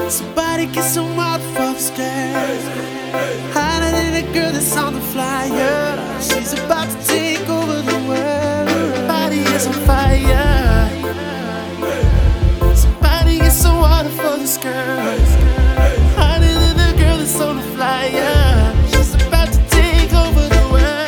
Somebody get some water for this girl. Hotter than a girl that's on the flyer. She's about to take over the world. Her body is on fire. Somebody get some water for this girl. Hotter than a girl that's on the flyer. She's about to take over the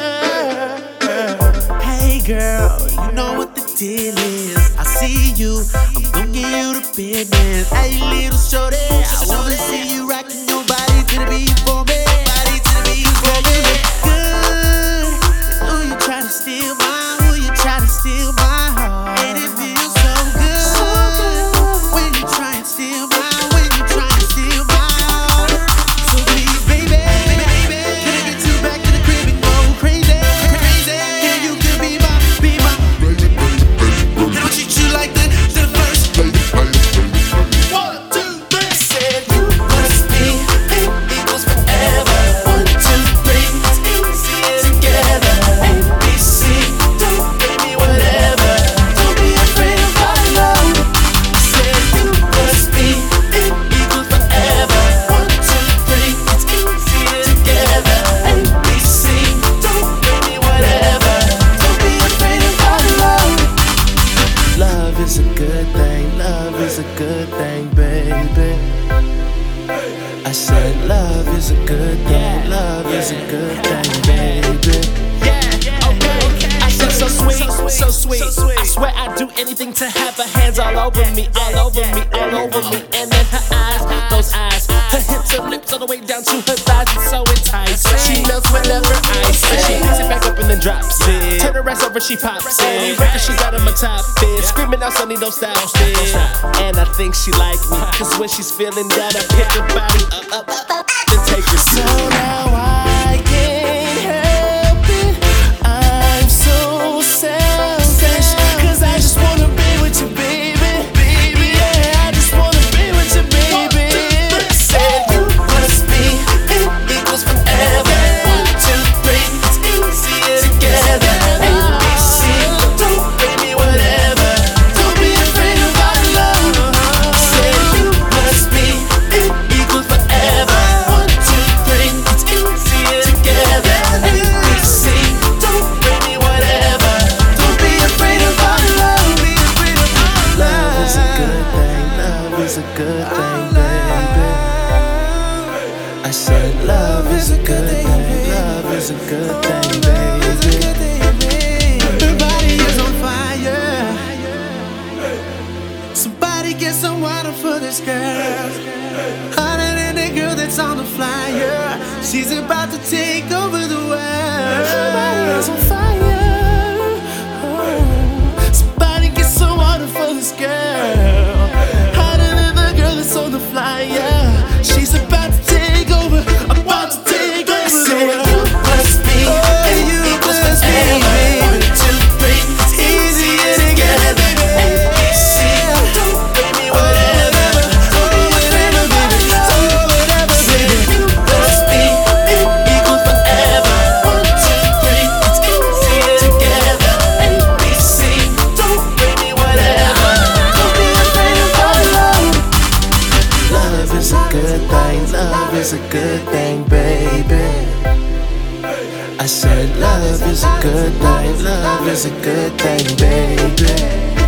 world. Hey girl, you know what the deal is. I see you, I'm gon' give you the business. Hey little shorty, I wanna see you rockin' your body to the beat for me. Body to the beat for me. You look good. Who you tryna steal my? Who you tryna steal my heart? And it feels so good when you try and steal my. When you try and steal my heart. So please, baby, can I get you back to the crib and go crazy? Yeah, you can be my. And I'll treat you like the first. 1, 2, 3. Said you must be equals forever. 1, 2, 3. It's easier together. ABC, don't give me whatever. Don't be afraid of our love. Said you must be equals forever. 1, 2, 3. It's easier together. ABC, don't give me whatever. Don't be afraid of our love. Love is a good thing, love is a good thing, baby. I said love is a good thing, love is a good thing, baby. Yeah, okay. I said so sweet, so sweet. I swear I'd do anything to have her hands all over me, all over me, all over me. And then her eyes, those eyes, her hips, her lips, all the way down to her thighs. It's so enticing. She melts whenever I say. She picks it back up and then drops it. Turn her ass over, she pops it. Reckon she got on my top fit. Screaming out, Sonny, don't stop it. And I think she like me, cause when she's feeling that, I pick her body up, then take her So now I can't help it. I'm so selfish, cause I just wanna be with you, baby. Yeah, I just wanna be with you, baby. Said you must be equals forever. 1, 2, 3. It's easier together. ABC, don't bring me whatever. Don't be afraid of our love. Said you must be equals forever. 1, 2, 3. It's easier together. ABC, don't bring me whatever. Don't be afraid of our love. Love is a good thing. Love is a good thing, baby. I said love is a good thing. Love is a good thing, baby. Her body is on fire. Somebody get some water for this girl. Hotter than the girl that's on the flyer. She's about to take over the world. Her body is on fire. Oh. Somebody get some water for this girl. Hotter than the girl that's on the flyer. She's about to take over. About to take over the world. You must be equals forever. 1, 2, 3. It's easier together. ABC, don't bring me whatever. Don't be afraid of it. So whatever, baby. You must be equals forever. 1, 2, 3. It's easier together. ABC, don't bring me whatever. Don't be afraid of our love. Love is a good thing. Love is a good thing, baby. I said love is a good thing. Love is a good thing, baby.